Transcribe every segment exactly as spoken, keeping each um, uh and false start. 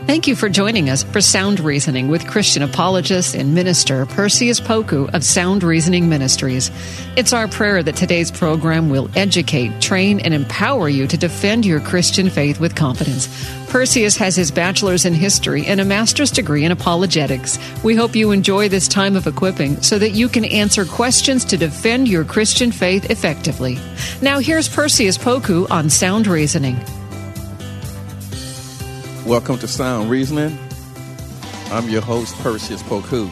Thank you for joining us for Sound Reasoning with Christian apologist and minister Perseus Poku of Sound Reasoning Ministries. It's our prayer that today's program will educate, train, and empower you to defend your Christian faith with confidence. Perseus has his bachelor's in history and a master's degree in apologetics. We hope you enjoy this time of equipping so that you can answer questions to defend your Christian faith effectively. Now here's Perseus Poku on Sound Reasoning. Welcome to Sound Reasoning. I'm your host, Perseus Poku.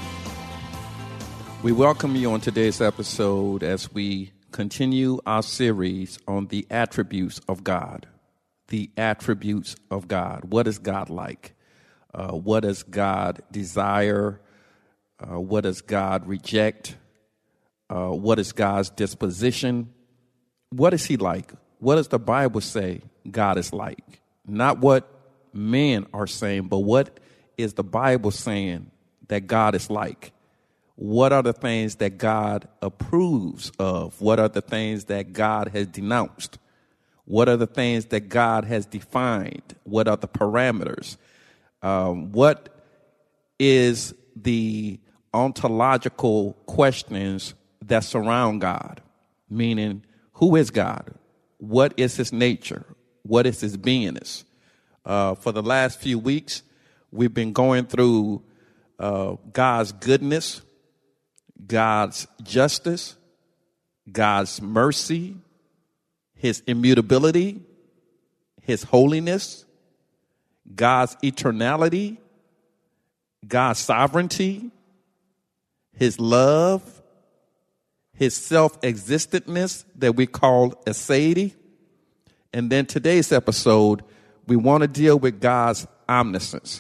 We welcome you on today's episode as we continue our series on the attributes of God. The attributes of God. What is God like? Uh, what does God desire? Uh, what does God reject? Uh, what is God's disposition? What is he like? What does the Bible say God is like? Not what men are saying, but what is the Bible saying that God is like? What are the things that God approves of? What are the things that God has denounced? What are the things that God has defined? What are the parameters? Um, what is the ontological questions that surround God? Meaning, who is God? What is his nature? What is his beingness? Uh, for the last few weeks, we've been going through uh, God's goodness, God's justice, God's mercy, his immutability, his holiness, God's eternality, God's sovereignty, his love, his self-existentness that we call aseity. And then today's episode, we want to deal with God's omniscience.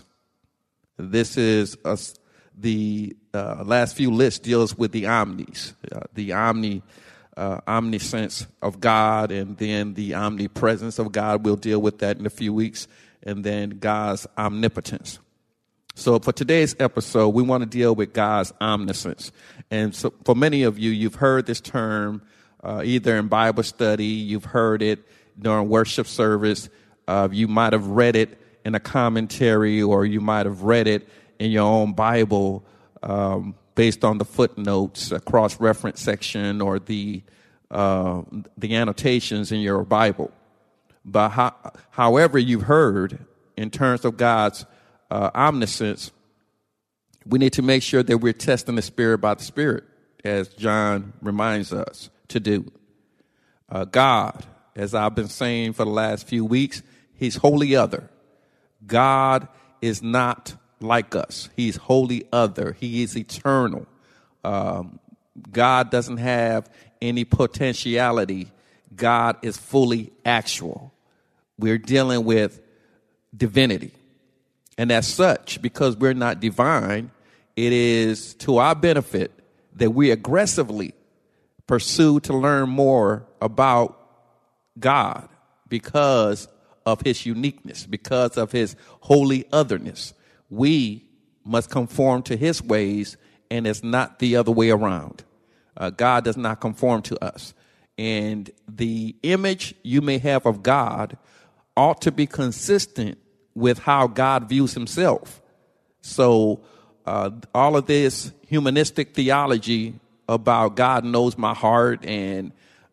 This is a, the uh, last few lists deals with the omnis, uh, the omni, uh, omniscience of God, and then the omnipresence of God. We'll deal with that in a few weeks, and then God's omnipotence. So for today's episode, we want to deal with God's omniscience. And so for many of you, you've heard this term uh, either in Bible study, you've heard it during worship service. Uh, you might have read it in a commentary, or you might have read it in your own Bible um, based on the footnotes, a cross-reference section, or the uh, the annotations in your Bible. But how, however you've heard in terms of God's uh, omniscience, we need to make sure that we're testing the Spirit by the Spirit, as John reminds us to do. Uh, God, as I've been saying for the last few weeks, he's wholly other. God is not like us. He's wholly other. He is eternal. Um, God doesn't have any potentiality. God is fully actual. We're dealing with divinity. And as such, because we're not divine, it is to our benefit that we aggressively pursue to learn more about God because of his uniqueness, because of his holy otherness. We must conform to his ways, and it's not the other way around. Uh, God does not conform to us. And the image you may have of God ought to be consistent with how God views himself. So uh, all of this humanistic theology about God knows my heart and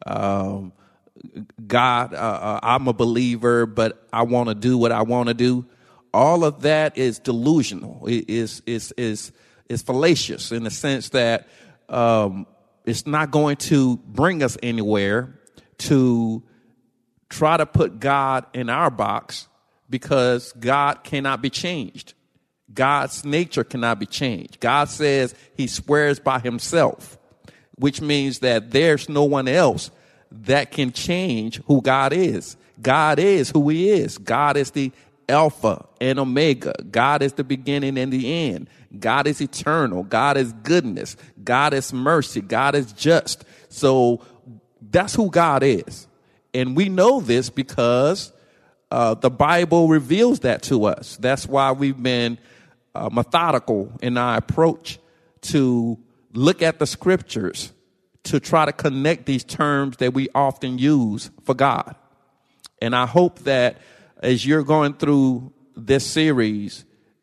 um God, uh, uh, I'm a believer, but I want to do what I want to do. All of that is delusional. It is is is is fallacious in the sense that um, it's not going to bring us anywhere to try to put God in our box, because God cannot be changed. God's nature cannot be changed. God says he swears by himself, which means that there's no one else that can change who God is. God is who he is. God is the Alpha and Omega. God is the beginning and the end. God is eternal. God is goodness. God is mercy. God is just. So that's who God is. And we know this because uh, the Bible reveals that to us. That's why we've been uh, methodical in our approach to look at the scriptures to try to connect these terms that we often use for God. And I hope that as you're going through this series,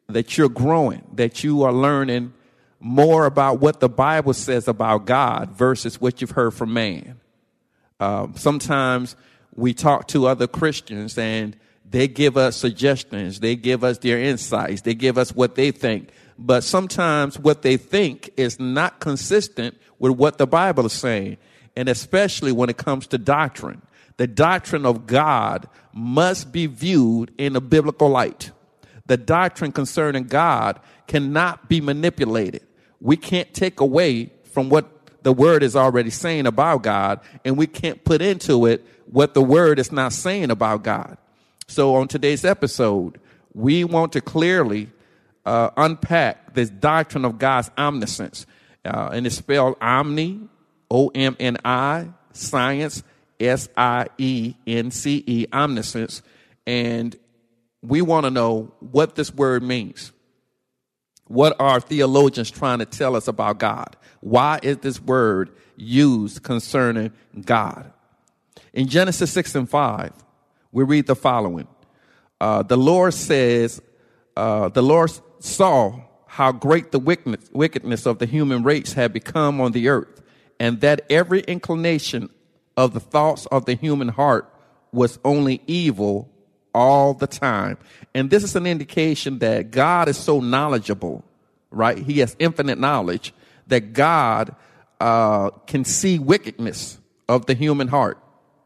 that you're growing, that you are learning more about what the Bible says about God versus what you've heard from man. Um, sometimes we talk to other Christians and they give us suggestions. They give us their insights. They give us what they think. But sometimes what they think is not consistent with what the Bible is saying. And especially when it comes to doctrine. The doctrine of God must be viewed in a biblical light. The doctrine concerning God cannot be manipulated. We can't take away from what the word is already saying about God, and we can't put into it what the word is not saying about God. So on today's episode, we want to clearly uh, unpack this doctrine of God's omniscience. Uh, and it's spelled omni, O M N I, science, S I E N C E, omniscience. And we want to know what this word means. What are theologians trying to tell us about God? Why is this word used concerning God? In Genesis six and five, we read the following. Uh, the Lord says, uh, the Lord saw how great the wickedness, wickedness of the human race had become on the earth, and that every inclination of the thoughts of the human heart was only evil all the time. And this is an indication that God is so knowledgeable, right? He has infinite knowledge that God uh, can see wickedness of the human heart.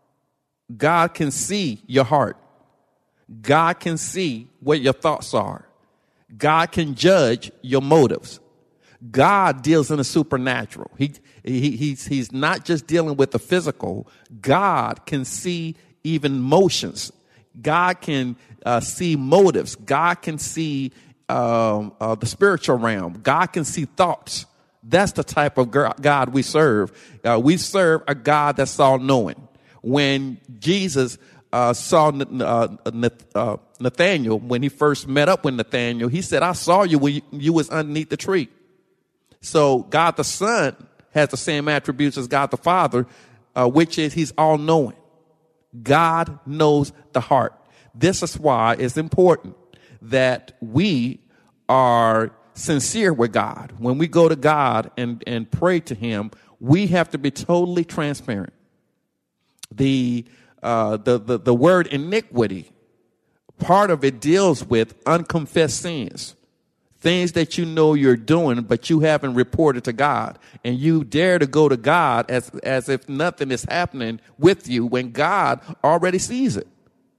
God can see your heart. God can see what your thoughts are. God can judge your motives. God deals in the supernatural. He, he he's he's not just dealing with the physical. God can see even motions. God can uh, see motives. God can see um, uh, the spiritual realm. God can see thoughts. That's the type of God we serve. Uh, we serve a God that's all-knowing. When Jesus uh, saw uh, uh, Nathaniel, when he first met up with Nathaniel, he said, I saw you when you, you was underneath the tree. So God the Son has the same attributes as God the Father, uh, which is he's all-knowing. God knows the heart. This is why it's important that we are sincere with God. When we go to God and, and pray to him, we have to be totally transparent. The, uh, the, the, the word iniquity, part of it deals with unconfessed sins. Things that you know you're doing, but you haven't reported to God. And you dare to go to God as, as if nothing is happening with you when God already sees it.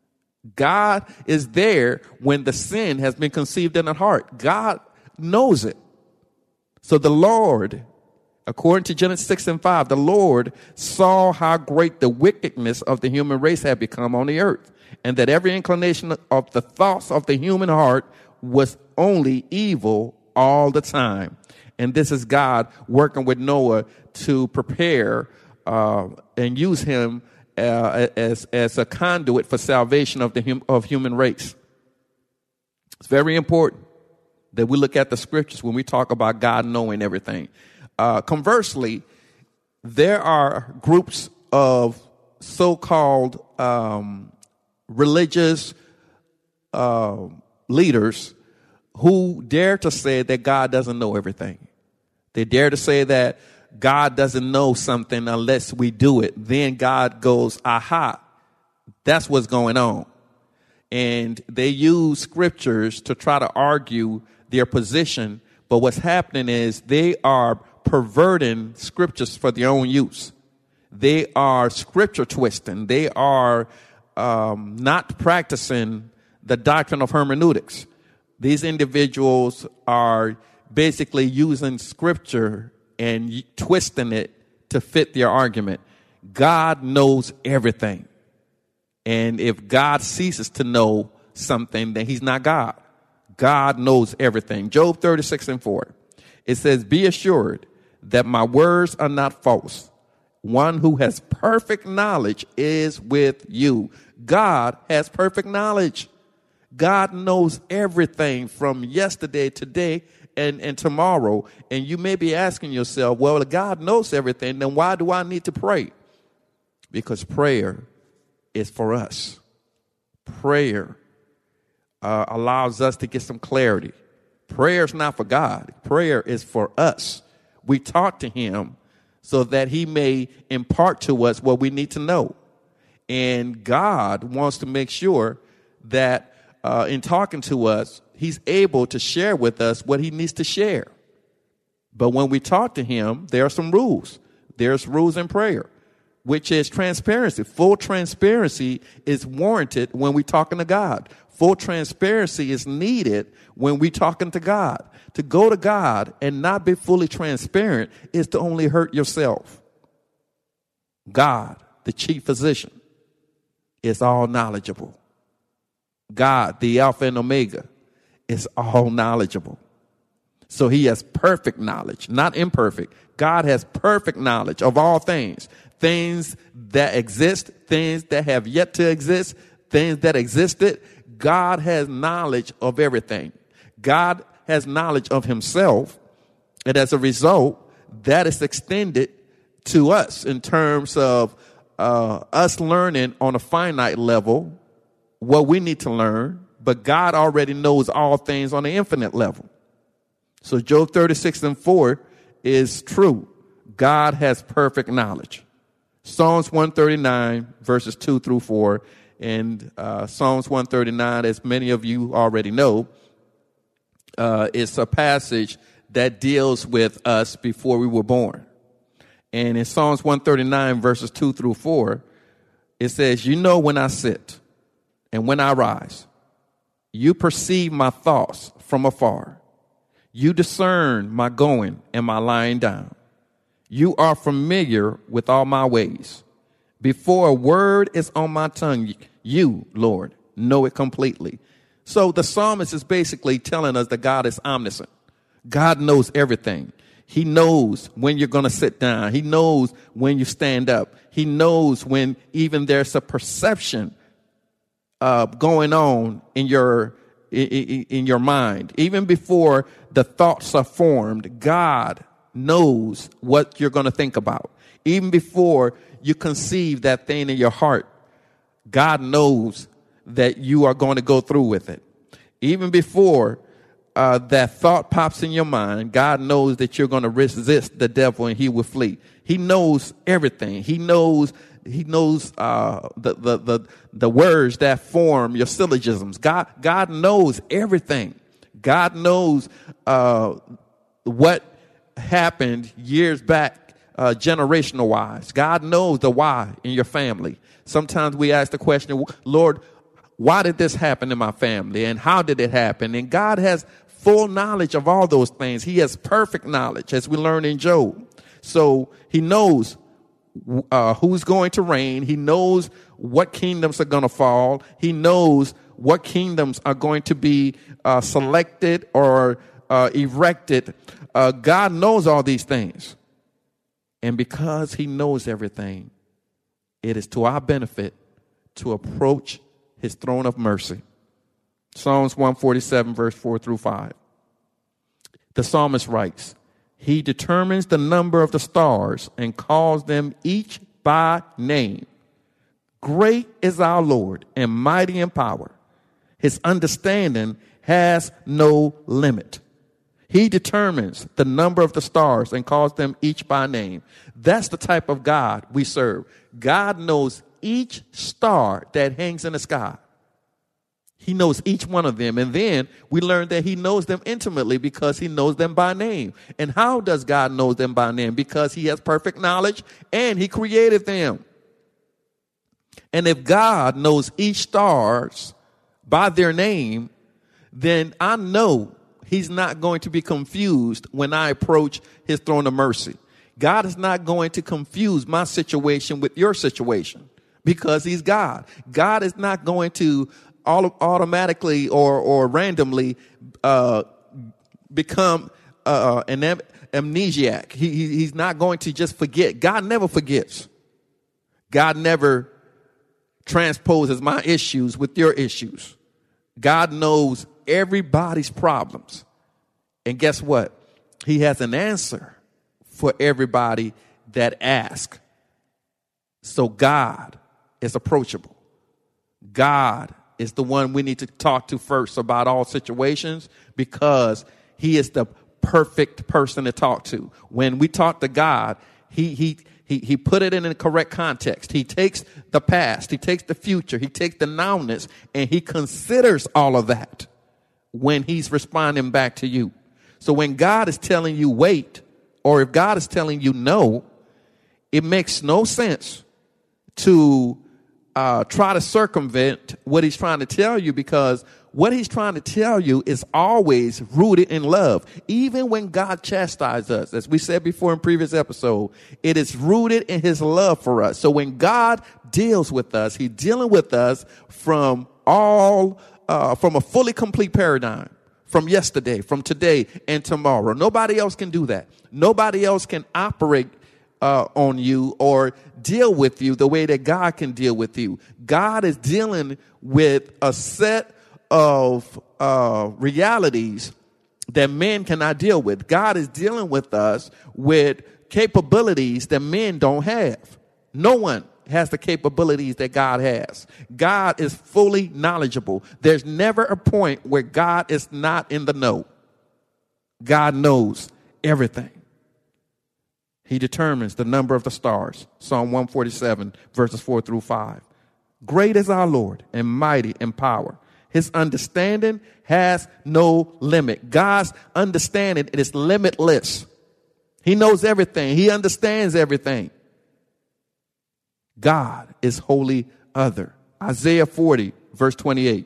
God is there when the sin has been conceived in the heart. God knows it. So the Lord, according to Genesis six and five, the Lord saw how great the wickedness of the human race had become on the earth, and that every inclination of the thoughts of the human heart was only evil all the time. And this is God working with Noah to prepare uh, and use him uh, as as a conduit for salvation of the hum, of human race. It's very important that we look at the scriptures when we talk about God knowing everything. Uh, conversely, there are groups of so-called um, religious uh, leaders who dare to say that God doesn't know everything. They dare to say that God doesn't know something unless we do it. Then God goes, aha, that's what's going on. And they use scriptures to try to argue their position. But what's happening is they are perverting scriptures for their own use. They are scripture twisting. They are um, not practicing the doctrine of hermeneutics. These individuals are basically using scripture and twisting it to fit their argument. God knows everything. And if God ceases to know something, then he's not God. God knows everything. Job thirty-six and four. It says, be assured that my words are not false. One who has perfect knowledge is with you. God has perfect knowledge. God knows everything from yesterday, today, and, and tomorrow. And you may be asking yourself, well, if God knows everything, then why do I need to pray? Because prayer is for us. Prayer uh, allows us to get some clarity. Prayer is not for God. Prayer is for us. We talk to him so that he may impart to us what we need to know. And God wants to make sure that uh, in talking to us, he's able to share with us what he needs to share. But when we talk to him, there are some rules. There's rules in prayer, which is transparency. Full transparency is warranted when we're talking to God. Full transparency is needed when we're talking to God. To go to God and not be fully transparent is to only hurt yourself. God, the chief physician, is all knowledgeable. God, the Alpha and Omega, is all knowledgeable. So he has perfect knowledge, not imperfect. God has perfect knowledge of all things. Things that exist, things that have yet to exist, things that existed. God has knowledge of everything. God has knowledge of himself. And as a result, that is extended to us in terms of uh, us learning on a finite level what we need to learn. But God already knows all things on the infinite level. So Job thirty-six and four is true. God has perfect knowledge. Psalms one thirty-nine, verses two through four. And uh, Psalms one thirty-nine, as many of you already know, uh, is a passage that deals with us before we were born. And in Psalms one thirty-nine, verses two through four, it says, you know when I sit and when I rise, you perceive my thoughts from afar. You discern my going and my lying down. You are familiar with all my ways. Before a word is on my tongue, you, Lord, know it completely. So the psalmist is basically telling us that God is omniscient. God knows everything. He knows when you're going to sit down. He knows when you stand up. He knows when even there's a perception uh, going on in your in, in your mind. Even before the thoughts are formed, God knows what you're going to think about. Even before you conceive that thing in your heart, God knows that you are going to go through with it. Even before uh, that thought pops in your mind, God knows that you're going to resist the devil and he will flee. He knows everything. He knows He knows uh, the, the the the words that form your syllogisms. God God knows everything. God knows uh, what happened years back, uh, generational wise. God knows the why in your family. Sometimes we ask the question, Lord, why did this happen in my family? And how did it happen? And God has full knowledge of all those things. He has perfect knowledge, as we learn in Job. So he knows uh, who's going to reign. He knows what kingdoms are going to fall. He knows what kingdoms are going to be uh, selected or uh, erected. Uh, God knows all these things. And because he knows everything, it is to our benefit to approach his throne of mercy. Psalms one forty-seven, verse four through five. The psalmist writes, he determines the number of the stars and calls them each by name. Great is our Lord and mighty in power. His understanding has no limit. He determines the number of the stars and calls them each by name. That's the type of God we serve. God knows each star that hangs in the sky. He knows each one of them. And then we learn that he knows them intimately because he knows them by name. And how does God know them by name? Because he has perfect knowledge and he created them. And if God knows each stars by their name, then I know he's not going to be confused when I approach his throne of mercy. God is not going to confuse my situation with your situation because he's God. God is not going to all automatically or or randomly uh, become uh, an am- amnesiac. He, he he's not going to just forget. God never forgets. God never transposes my issues with your issues. God knows everybody's problems, and guess what? He has an answer for everybody that asks. So God is approachable. God is the one we need to talk to first about all situations because he is the perfect person to talk to. When we talk to God, he he he he put it in the correct context. He takes the past, he takes the future, he takes the nowness, and he considers all of that when he's responding back to you. So when God is telling you wait, or if God is telling you no, it makes no sense to uh, try to circumvent what he's trying to tell you, because what he's trying to tell you is always rooted in love. Even when God chastises us, as we said before in previous episode, it is rooted in his love for us. So when God deals with us, he's dealing with us from all, uh, from a fully complete paradigm, from yesterday, from today, and tomorrow. Nobody else can do that. Nobody else can operate Uh, on you or deal with you the way that God can deal with you. God is dealing with a set of uh, realities that men cannot deal with. God is dealing with us with capabilities that men don't have. No one has the capabilities that God has. God is fully knowledgeable. There's never a point where God is not in the know. God knows everything. He determines the number of the stars. Psalm one forty-seven, verses four through five. Great is our Lord and mighty in power. His understanding has no limit. God's understanding is limitless. He knows everything. He understands everything. God is wholly other. Isaiah forty, verse twenty-eight.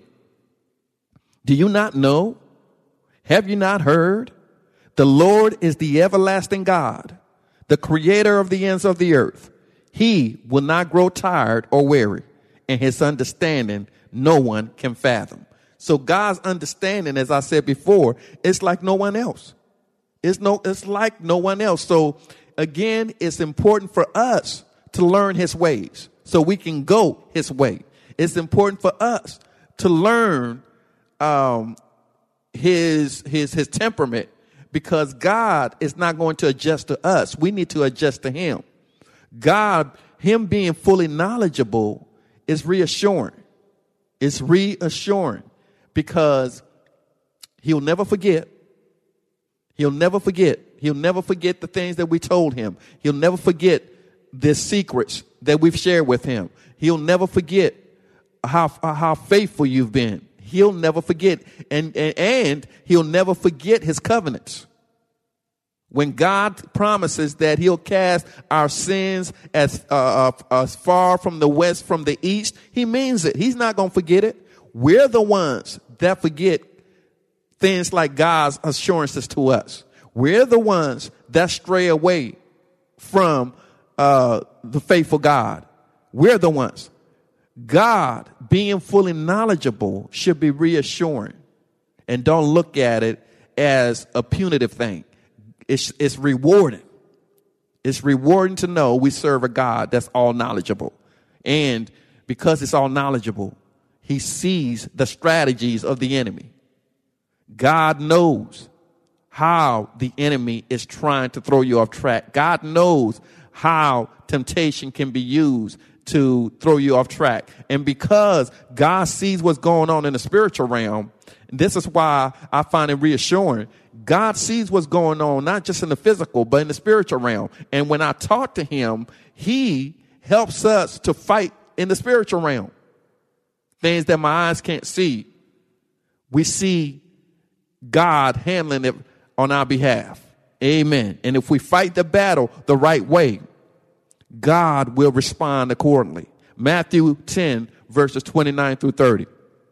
Do you not know? Have you not heard? The Lord is the everlasting God, the creator of the ends of the earth. He will not grow tired or weary, and his understanding no one can fathom. So God's understanding, as I said before, it's like no one else. It's no, it's like no one else. So again, it's important for us to learn his ways so we can go his way. It's important for us to learn um, his his his temperament, because God is not going to adjust to us. We need to adjust to him. God, him being fully knowledgeable, is reassuring. It's reassuring because he'll never forget. He'll never forget. He'll never forget the things that we told him. He'll never forget the secrets that we've shared with him. He'll never forget how, how faithful you've been. He'll never forget, and, and and he'll never forget his covenants. When God promises that he'll cast our sins as uh, as far from the west from the east, he means it. He's not going to forget it. We're the ones that forget things like God's assurances to us. We're the ones that stray away from uh, the faithful God. We're the ones. God, being fully knowledgeable, should be reassuring, and don't look at it as a punitive thing. It's, it's rewarding. It's rewarding to know we serve a God that's all knowledgeable. And because it's all knowledgeable, he sees the strategies of the enemy. God knows how the enemy is trying to throw you off track. God knows how temptation can be used to throw you off track. And because God sees what's going on in the spiritual realm, this is why I find it reassuring. God sees what's going on, not just in the physical, but in the spiritual realm. And when I talk to him, he helps us to fight in the spiritual realm. Things that my eyes can't see, we see God handling it on our behalf. Amen. And if we fight the battle the right way, God will respond accordingly. Matthew ten, verses twenty-nine through thirty.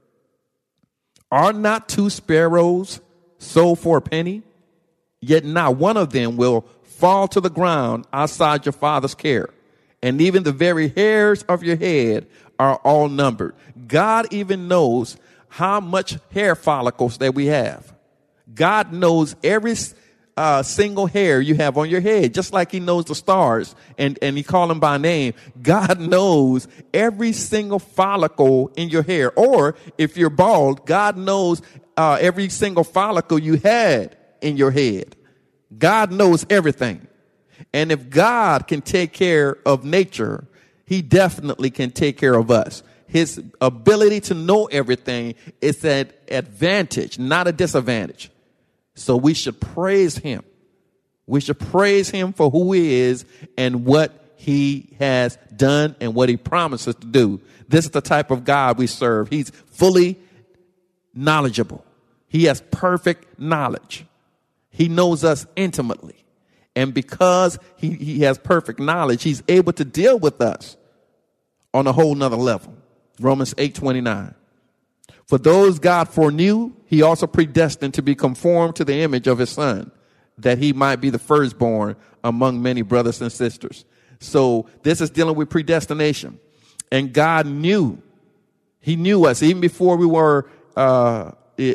Are not two sparrows sold for a penny? Yet not one of them will fall to the ground outside your Father's care. And even the very hairs of your head are all numbered. God even knows how much hair follicles that we have. God knows every uh, single hair you have on your head, just like he knows the stars and, and he call them by name. God knows every single follicle in your hair. Or if you're bald, God knows uh, every single follicle you had in your head. God knows everything. And if God can take care of nature, he definitely can take care of us. His ability to know everything is an advantage, not a disadvantage. So we should praise him. We should praise him for who he is and what he has done and what he promises to do. This is the type of God we serve. He's fully knowledgeable. He has perfect knowledge. He knows us intimately. And because he, he has perfect knowledge, he's able to deal with us on a whole nother level. Romans eight twenty-nine. For those God foreknew, he also predestined to be conformed to the image of his son, that he might be the firstborn among many brothers and sisters. So this is dealing with predestination. And God knew, he knew us even before we were uh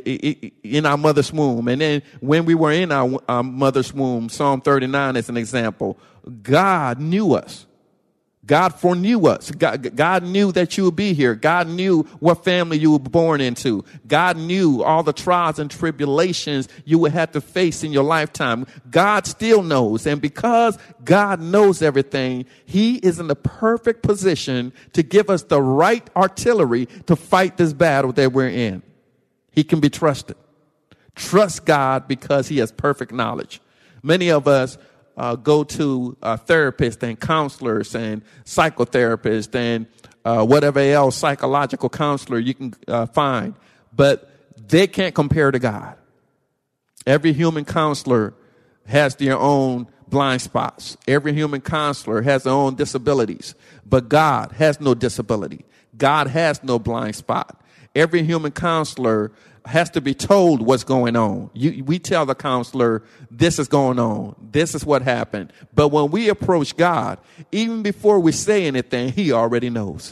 in our mother's womb. And then when we were in our, our mother's womb, Psalm thirty-nine is an example. God knew us. God foreknew us. God, God knew that you would be here. God knew what family you were born into. God knew all the trials and tribulations you would have to face in your lifetime. God still knows. And because God knows everything, he is in the perfect position to give us the right artillery to fight this battle that we're in. He can be trusted. Trust God because he has perfect knowledge. Many of us uh, go to uh, therapists and counselors and psychotherapists and uh, whatever else psychological counselor you can uh, find, but they can't compare to God. Every human counselor has their own blind spots. Every human counselor has their own disabilities, but God has no disability. God has no blind spot. Every human counselor has to be told what's going on. You, we tell the counselor, this is going on. This is what happened. But when we approach God, even before we say anything, he already knows.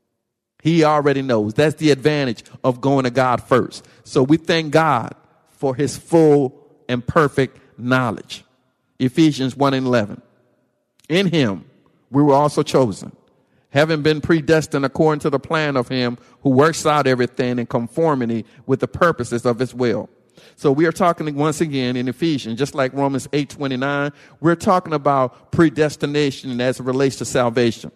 He already knows. That's the advantage of going to God first. So we thank God for his full and perfect knowledge. Ephesians one and eleven. In him, we were also chosen, having been predestined according to the plan of him who works out everything in conformity with the purposes of his will. So we are talking once again in Ephesians, just like Romans eight twenty-nine, we're talking about predestination as it relates to salvation.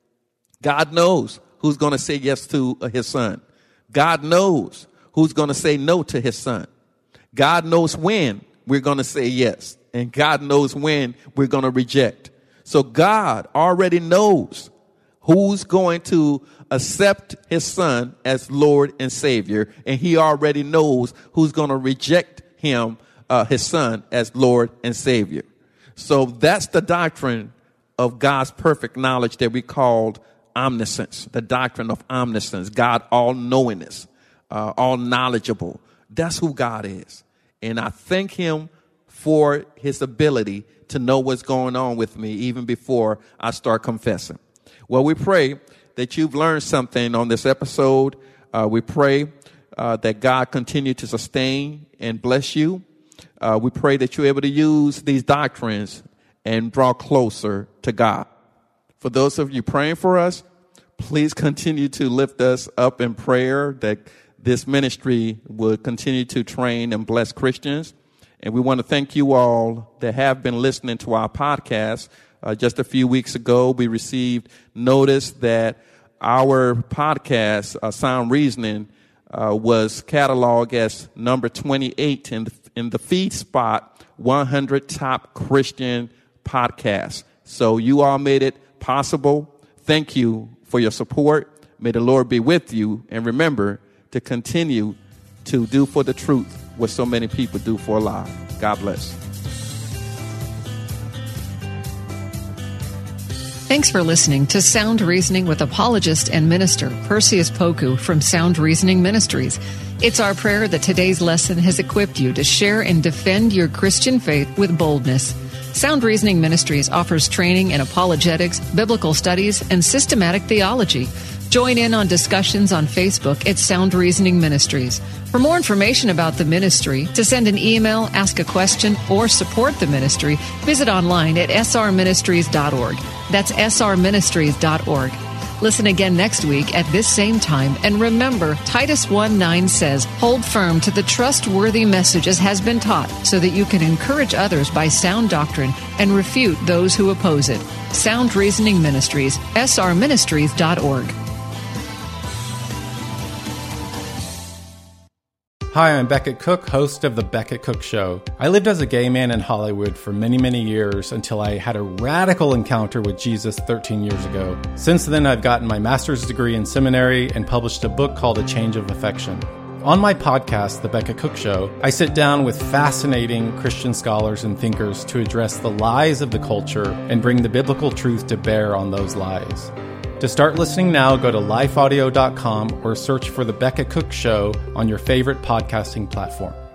God knows who's going to say yes to his son. God knows who's going to say no to his son. God knows when we're going to say yes, and God knows when we're going to reject. So God already knows who's going to accept his son as Lord and Savior, and he already knows who's going to reject him, uh, his son, as Lord and Savior. So that's the doctrine of God's perfect knowledge that we called omniscience, the doctrine of omniscience, God all-knowingness, uh, all-knowledgeable. That's who God is. And I thank him for his ability to know what's going on with me even before I start confessing. Well, we pray that you've learned something on this episode. Uh, we pray uh, that God continue to sustain and bless you. Uh, we pray that you're able to use these doctrines and draw closer to God. For those of you praying for us, please continue to lift us up in prayer that this ministry would continue to train and bless Christians. And we want to thank you all that have been listening to our podcast. Uh, just a few weeks ago, we received notice that our podcast, uh, Sound Reasoning, uh, was cataloged as number twenty-eight in the, in the feed spot one hundred Top Christian Podcasts. So you all made it possible. Thank you for your support. May the Lord be with you. And remember to continue to do for the truth what so many people do for a lie. God bless. Thanks for listening to Sound Reasoning with apologist and minister Perseus Poku from Sound Reasoning Ministries. It's our prayer that today's lesson has equipped you to share and defend your Christian faith with boldness. Sound Reasoning Ministries offers training in apologetics, biblical studies, and systematic theology. Join in on discussions on Facebook at Sound Reasoning Ministries. For more information about the ministry, to send an email, ask a question, or support the ministry, visit online at s r ministries dot org. That's s r ministries dot org. Listen again next week at this same time. And remember, Titus one nine says, hold firm to the trustworthy message as has been taught, so that you can encourage others by sound doctrine and refute those who oppose it. Sound Reasoning Ministries, s r ministries dot org. Hi, I'm Beckett Cook, host of The Beckett Cook Show. I lived as a gay man in Hollywood for many, many years until I had a radical encounter with Jesus thirteen years ago. Since then, I've gotten my master's degree in seminary and published a book called A Change of Affection. On my podcast, The Beckett Cook Show, I sit down with fascinating Christian scholars and thinkers to address the lies of the culture and bring the biblical truth to bear on those lies. To start listening now, go to life audio dot com or search for The Beckett Cook Show on your favorite podcasting platform.